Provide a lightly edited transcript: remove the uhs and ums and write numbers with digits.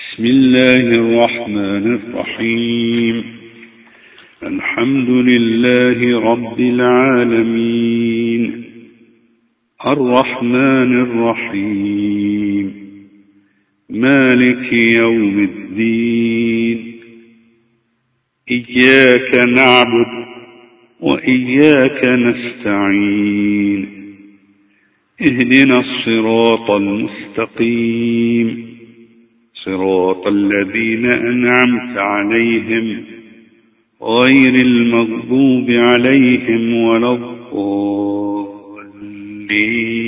بسم الله الرحمن الرحيم. الحمد لله رب العالمين، الرحمن الرحيم، مالك يوم الدين. إياك نعبد وإياك نستعين، اهدنا الصراط المستقيم، صراط الذين أنعمت عليهم غير المغضوب عليهم ولا الضالين.